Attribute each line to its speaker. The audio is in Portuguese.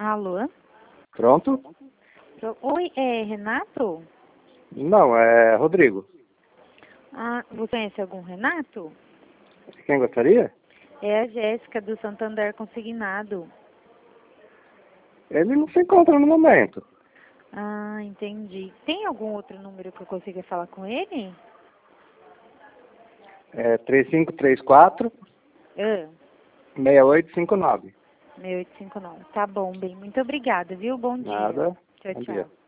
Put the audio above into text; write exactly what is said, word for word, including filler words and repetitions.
Speaker 1: Alô?
Speaker 2: Pronto?
Speaker 1: Pro- Oi, é Renato?
Speaker 2: Não, é Rodrigo.
Speaker 1: Ah, você conhece algum Renato?
Speaker 2: Quem gostaria?
Speaker 1: É a Jéssica do Santander Consignado.
Speaker 2: Ele não se encontra no momento.
Speaker 1: Ah, entendi. Tem algum outro número que eu consiga falar com ele?
Speaker 2: É três cinco três quatro,
Speaker 1: Ah,
Speaker 2: seis oito cinco nove.
Speaker 1: seis oito cinco nove. Tá bom, bem. Muito obrigada, viu? Bom dia.
Speaker 2: Nada.
Speaker 1: Tchau,
Speaker 2: Bom
Speaker 1: tchau.
Speaker 2: dia.